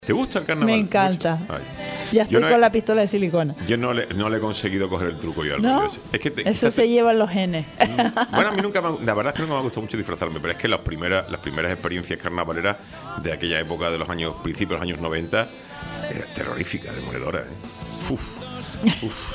¿Te gusta el carnaval? Me encanta. Ya estoy con la pistola de silicona. Yo no le he conseguido coger el truco yo al ¿No? rollo. Es que eso se lleva en los genes. Bueno, a mí la verdad es que nunca me ha gustado mucho disfrazarme, pero es que las primeras experiencias carnavaleras de aquella época de los principios de los años 90 era terrorífica, demoledora. Uf.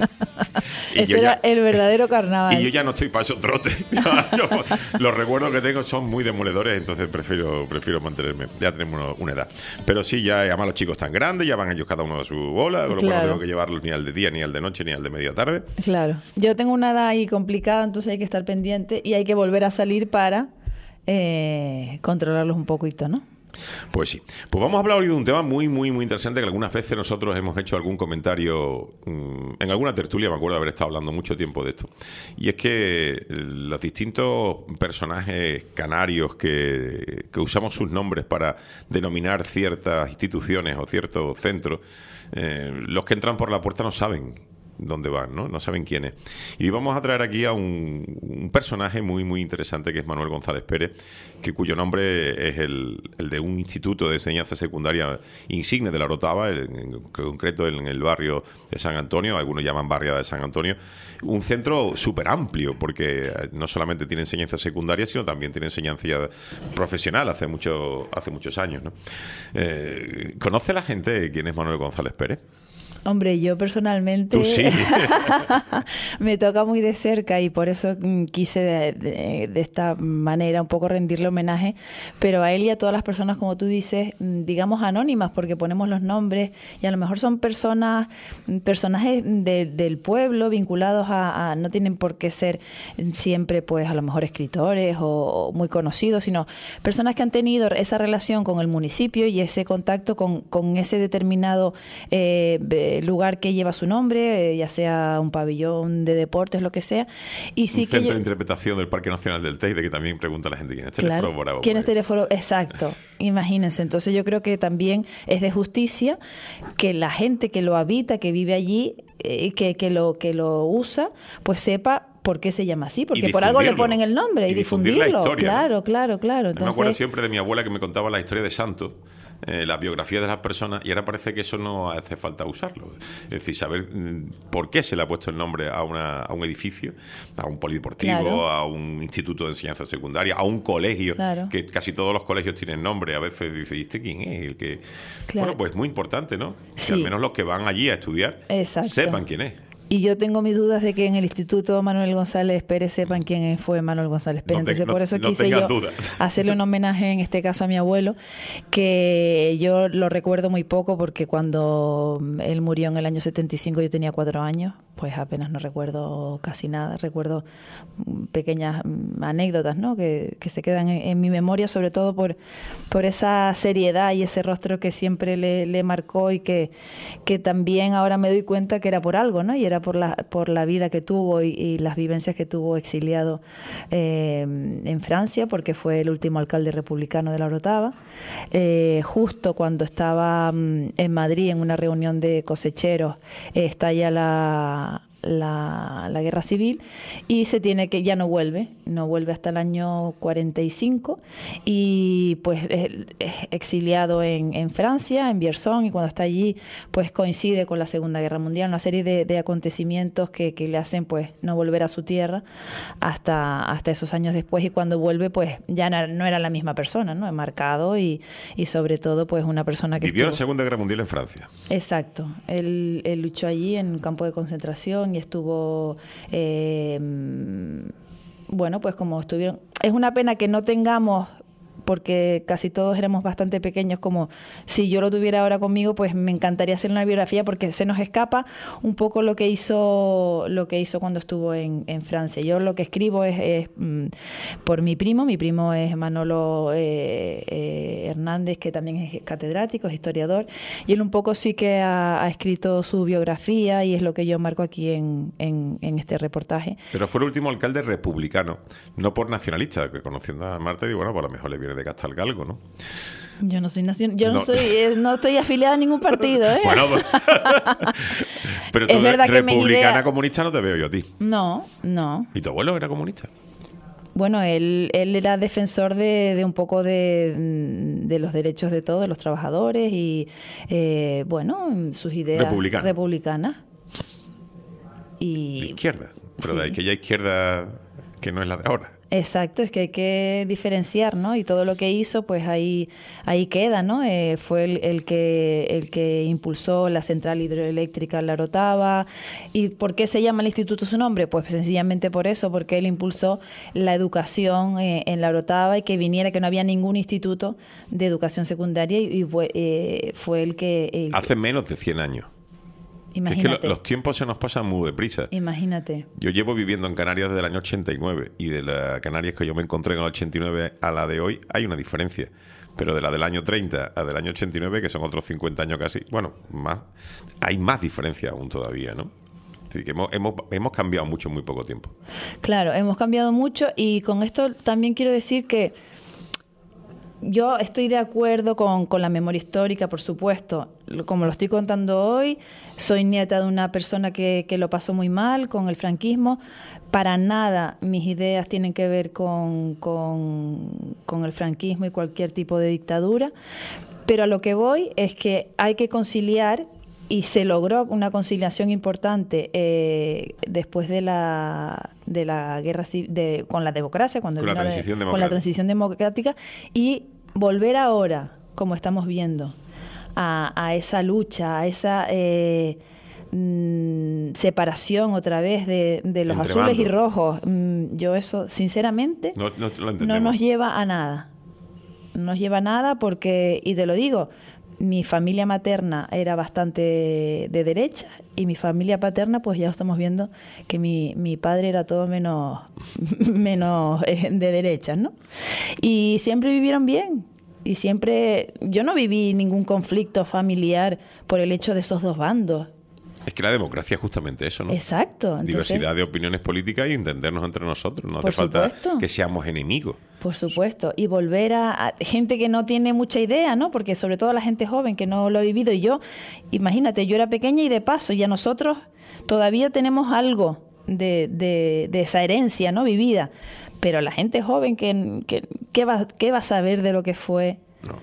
Ese era el verdadero carnaval. Y yo ya no estoy para esos trotes. Los recuerdos que tengo son muy demoledores, entonces prefiero mantenerme. Ya tenemos una edad. Pero sí, ya además los chicos están grandes, ya van ellos cada uno a su bola, con lo cual no tengo que llevarlos ni al de día, ni al de noche, ni al de media tarde. Claro. Yo tengo una edad ahí complicada, entonces hay que estar pendiente y hay que volver a salir para controlarlos un poquito, ¿no? Pues sí. Pues vamos a hablar hoy de un tema muy, muy, muy interesante que algunas veces nosotros hemos hecho algún comentario en alguna tertulia, me acuerdo de haber estado hablando mucho tiempo de esto. Y es que los distintos personajes canarios que usamos sus nombres para denominar ciertas instituciones o ciertos centros, los que entran por la puerta no saben dónde van, ¿no? No saben quién es. Y vamos a traer aquí a un personaje muy, muy interesante que es Manuel González Pérez, cuyo nombre es el de un instituto de enseñanza secundaria insigne de La Orotava, en concreto en el barrio de San Antonio, algunos llaman barriada de San Antonio, un centro súper amplio, porque no solamente tiene enseñanza secundaria, sino también tiene enseñanza profesional hace muchos años, ¿no? ¿Conoce la gente quién es Manuel González Pérez? Hombre, yo personalmente ¿Tú sí? me toca muy de cerca y por eso quise de esta manera un poco rendirle homenaje, pero a él y a todas las personas, como tú dices, digamos anónimas, porque ponemos los nombres y a lo mejor son personajes del pueblo vinculados a no tienen por qué ser siempre pues a lo mejor escritores o muy conocidos, sino personas que han tenido esa relación con el municipio y ese contacto con ese determinado lugar que lleva su nombre, ya sea un pabellón de deportes, lo que sea. Y sí, un centro de interpretación del Parque Nacional del Teide, que también pregunta a la gente quién es Teleforo Bravo. ¿Quién es Teleforo? Exacto. Imagínense. Entonces yo creo que también es de justicia que la gente que lo habita, que vive allí, que lo usa, pues sepa por qué se llama así, porque por algo le ponen el nombre y difundirlo. La historia, claro, ¿no? claro. Entonces, me acuerdo siempre de mi abuela que me contaba la historia de Santos, la biografía de las personas, y ahora parece que eso no hace falta usarlo. Es decir, saber por qué se le ha puesto el nombre a un edificio, a un polideportivo, claro, a un instituto de enseñanza secundaria, a un colegio, claro, que casi todos los colegios tienen nombre. A veces dice, ¿y este quién es? El que... Claro. Bueno, pues es muy importante, ¿no? Sí. Que al menos los que van allí a estudiar sepan quién es. Y yo tengo mis dudas de que en el Instituto Manuel González Pérez sepan quién fue Manuel González Pérez. Entonces, por eso quise yo hacerle un homenaje, en este caso a mi abuelo, que yo lo recuerdo muy poco porque cuando él murió en el año 75 yo tenía 4 años, pues apenas no recuerdo casi nada. Recuerdo pequeñas anécdotas, ¿no?, que se quedan en mi memoria, sobre todo por esa seriedad y ese rostro que siempre le marcó y que también ahora me doy cuenta que era por algo, ¿no? Y era por la vida que tuvo y las vivencias que tuvo exiliado en Francia, porque fue el último alcalde republicano de La Orotava. Justo cuando estaba en Madrid en una reunión de cosecheros, estalla la guerra civil y se tiene que, ya no vuelve hasta el año 45 y pues es exiliado en Francia, en Vierzon, y cuando está allí pues coincide con la Segunda Guerra Mundial, una serie de acontecimientos que le hacen pues no volver a su tierra hasta esos años después, y cuando vuelve pues ya no era la misma persona, ¿no? Marcado y sobre todo pues una persona que vivió la Segunda Guerra Mundial en Francia. Exacto, él luchó allí en un campo de concentración y estuvo bueno, pues como estuvieron, es una pena que no tengamos, porque casi todos éramos bastante pequeños, como si yo lo tuviera ahora conmigo, pues me encantaría hacer una biografía, porque se nos escapa un poco lo que hizo cuando estuvo en Francia. Yo lo que escribo es por mi primo es Manolo Hernández, que también es catedrático, es historiador, y él un poco sí que ha escrito su biografía y es lo que yo marco aquí en este reportaje. Pero fue el último alcalde republicano, no por nacionalista, que conociendo a Marta digo, bueno, pues a lo mejor le viene de Castelgalgo, ¿no? Yo no soy no estoy afiliada a ningún partido, ¿eh? Bueno, pero tú es verdad que republicana comunista no te veo yo a ti. No. ¿Y tu abuelo era comunista? Bueno, él era defensor de un poco de los derechos de todos, de los trabajadores y, sus ideas republicanas. De izquierda, pero de aquella izquierda que no es la de ahora. Exacto, es que hay que diferenciar, ¿no? Y todo lo que hizo, pues ahí queda, ¿no? Fue el que impulsó la central hidroeléctrica en La Orotava. ¿Y por qué se llama el instituto su nombre? Pues sencillamente por eso, porque él impulsó la educación en La Orotava y que no había ningún instituto de educación secundaria y fue el que... Hace menos de 100 años. Imagínate. Es que los tiempos se nos pasan muy deprisa. Imagínate. Yo llevo viviendo en Canarias desde el año 89 y de las Canarias que yo me encontré en el 89 a la de hoy hay una diferencia. Pero de la del año 30 a del año 89, que son otros 50 años casi, bueno, más, hay más diferencia aún todavía, ¿no? Es decir, que hemos cambiado mucho en muy poco tiempo. Claro, hemos cambiado mucho y con esto también quiero decir que yo estoy de acuerdo con la memoria histórica, por supuesto. Como lo estoy contando hoy, soy nieta de una persona que lo pasó muy mal con el franquismo. Para nada mis ideas tienen que ver con el franquismo y cualquier tipo de dictadura. Pero a lo que voy es que hay que conciliar, y se logró una conciliación importante después de la guerra civil, con la democracia, con la transición democrática, y volver ahora, como estamos viendo, a esa lucha, a esa separación otra vez de los azules y rojos. Yo eso, sinceramente, no nos lleva a nada. No nos lleva a nada porque, y te lo digo, mi familia materna era bastante de derecha y mi familia paterna, pues ya estamos viendo que mi padre era todo menos de derecha, ¿no? Y siempre vivieron bien. Y siempre, yo no viví ningún conflicto familiar por el hecho de esos dos bandos. Es que la democracia es justamente eso, ¿no? Exacto. Entonces, diversidad de opiniones políticas y entendernos entre nosotros. No hace falta que seamos enemigos. Por supuesto. Y volver a gente que no tiene mucha idea, ¿no? Porque sobre todo la gente joven que no lo ha vivido. Y yo, imagínate, yo era pequeña y de paso, ya nosotros todavía tenemos algo de esa herencia, ¿no? Vivida. Pero la gente joven, ¿qué va a saber de lo que fue?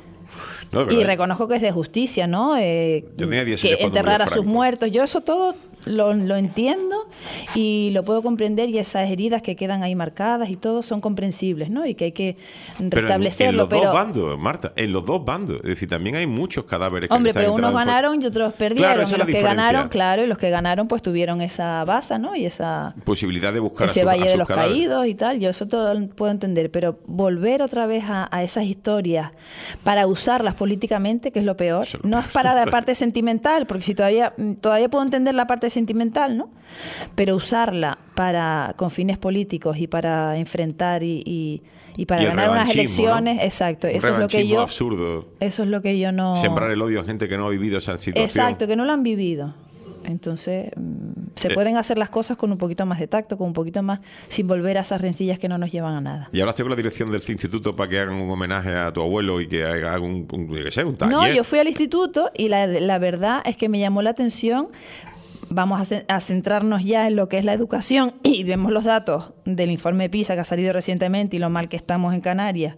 No, y reconozco que es de justicia, ¿no? Yo tenía 10 años que enterrar a sus muertos. Yo eso todo lo entiendo y lo puedo comprender, y esas heridas que quedan ahí marcadas y todo son comprensibles, ¿no? Y que hay que restablecerlo. Pero en los dos bandos, Marta, en los dos bandos. Es decir, también hay muchos cadáveres que hombre, pero unos ganaron y otros perdieron. Claro, esa y los que ganaron, claro, y los que ganaron pues tuvieron esa base, ¿no? Y esa posibilidad de buscar ese valle de los cadáveres caídos y tal. Yo eso todo lo puedo entender, pero volver otra vez a esas historias para usarlas políticamente, que es lo peor. No es para la parte sentimental, porque si todavía puedo entender la parte sentimental, ¿no? Pero usarla con fines políticos y para enfrentar y para ganar unas elecciones, ¿no? Exacto, eso es lo que yo absurdo. Eso es lo que yo no sembrar el odio a gente que no ha vivido esa situación. Exacto, que no lo han vivido. Entonces, se pueden hacer las cosas con un poquito más de tacto, con un poquito más, sin volver a esas rencillas que no nos llevan a nada. ¿Y hablaste con la dirección del instituto para que hagan un homenaje a tu abuelo y que hagan un taller? No, yo fui al instituto y la verdad es que me llamó la atención. Vamos a centrarnos ya en lo que es la educación y vemos los datos del informe PISA que ha salido recientemente y lo mal que estamos en Canarias.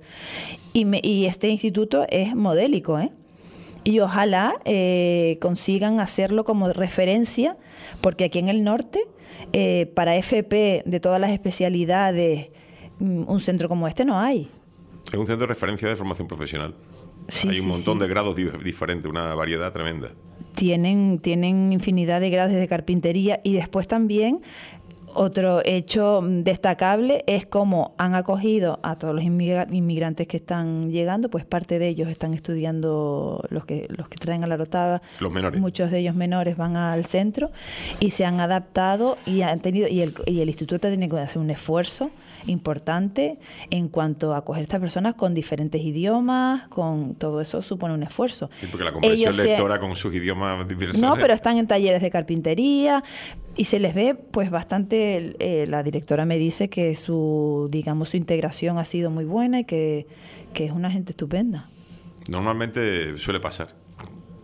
Y este instituto es modélico, ¿eh? Y ojalá consigan hacerlo como referencia, porque aquí en el norte, para FP de todas las especialidades, un centro como este no hay. Es un centro de referencia de formación profesional. Sí, hay un montón de grados diferentes, una variedad tremenda. Tienen infinidad de grados de carpintería y después también otro hecho destacable es cómo han acogido a todos los inmigrantes que están llegando, pues parte de ellos están estudiando, los que traen a La Orotava, los menores. Muchos de ellos menores van al centro y se han adaptado y han tenido y el instituto tiene que hacer un esfuerzo importante en cuanto a acoger a estas personas con diferentes idiomas, con todo eso supone un esfuerzo. Sí, porque la comprensión lectora con sus idiomas diversos. No, pero están en talleres de carpintería y se les ve pues bastante, la directora me dice que su integración ha sido muy buena y que es una gente estupenda. Normalmente suele pasar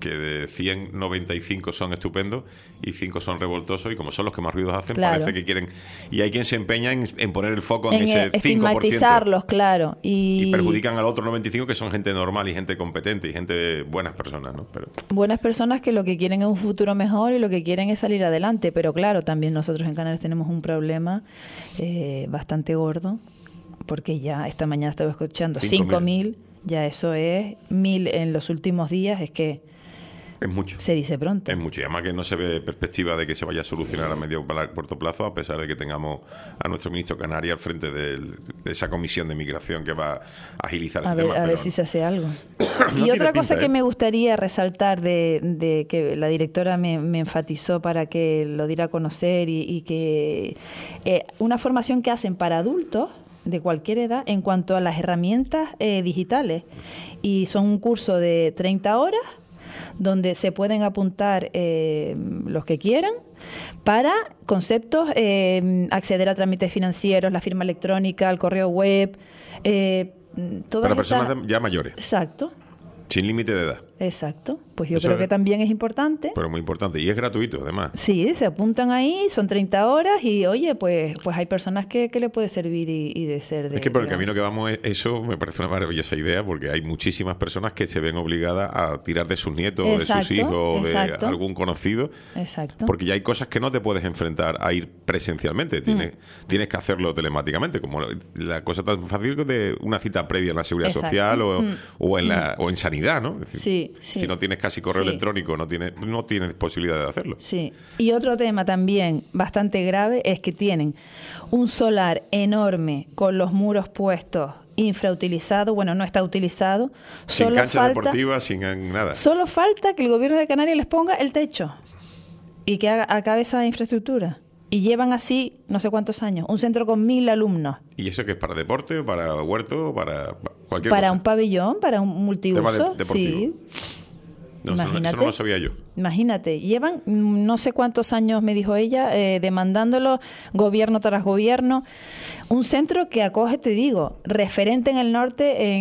que de 100, 95 son estupendos y 5 son revoltosos, y como son los que más ruidos hacen, claro, parece que quieren... Y hay quien se empeña en poner el foco en ese 5%. Estigmatizarlos, claro. Y perjudican al otro 95%, que son gente normal y gente competente y gente buenas personas, ¿no? Pero... buenas personas que lo que quieren es un futuro mejor y lo que quieren es salir adelante. Pero claro, también nosotros en Canarias tenemos un problema bastante gordo, porque ya esta mañana estaba escuchando 5.000, ya eso es 1.000 en los últimos días, es que es mucho. Se dice pronto. Es mucho. Y además que no se ve perspectiva de que se vaya a solucionar a medio o corto plazo, a pesar de que tengamos a nuestro ministro Canaria al frente de esa comisión de migración que va a agilizar este tema. A ver si se hace algo. No, y otra cosa que me gustaría resaltar de que la directora me enfatizó para que lo diera a conocer y que una formación que hacen para adultos de cualquier edad en cuanto a las herramientas digitales. Y son un curso de 30 horas donde se pueden apuntar los que quieran para conceptos, acceder a trámites financieros, la firma electrónica, el correo web, para personas ya mayores. Exacto. Sin límite de edad. Exacto. Pues yo creo que también es importante. Pero muy importante. Y es gratuito, además. Sí, se apuntan ahí, son 30 horas y, oye, pues hay personas que le puede servir y de ser de... Es que por el camino que vamos, eso me parece una maravillosa idea, porque hay muchísimas personas que se ven obligadas a tirar de sus nietos, exacto, de sus hijos, o de algún conocido. Exacto. Porque ya hay cosas que no te puedes enfrentar a ir presencialmente. Tienes que hacerlo telemáticamente, como la cosa tan fácil de una cita previa en la Seguridad Social o en sanidad, ¿no? Es decir, sí. Si no tienes casi correo electrónico, no tienes posibilidad de hacerlo. Sí. Y otro tema también bastante grave es que tienen un solar enorme con los muros puestos, infrautilizado, bueno, no está utilizado. Sin cancha deportiva, sin nada. Solo falta que el gobierno de Canarias les ponga el techo y que acabe esa infraestructura. Y llevan así no sé cuántos años. Un centro con 1.000 alumnos. ¿Y eso qué es? ¿Para deporte, para huerto, para cualquier cosa? Para un pabellón, para un multiuso. Sí. No, imagínate, eso no lo sabía yo. Imagínate, llevan no sé cuántos años, me dijo ella, demandándolo gobierno tras gobierno. Un centro que acoge, te digo, referente en el norte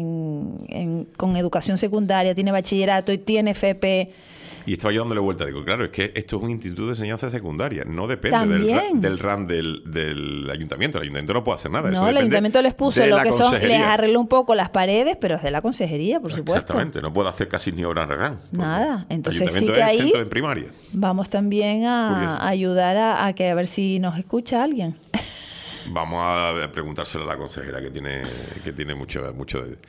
con educación secundaria, tiene bachillerato y tiene FP. Y estaba yo dándole vuelta. Digo, claro, es que esto es un instituto de enseñanza secundaria. No depende del RAN del ayuntamiento. El ayuntamiento no puede hacer nada. No, el ayuntamiento les puso lo que son, les arregló un poco las paredes, pero es de la consejería, por supuesto. Exactamente, no puede hacer casi ni obras RAN. Nada, entonces sí que ahí centro de primaria. Vamos también a ayudar a ver si nos escucha alguien. Vamos a preguntárselo a la consejera, que tiene mucho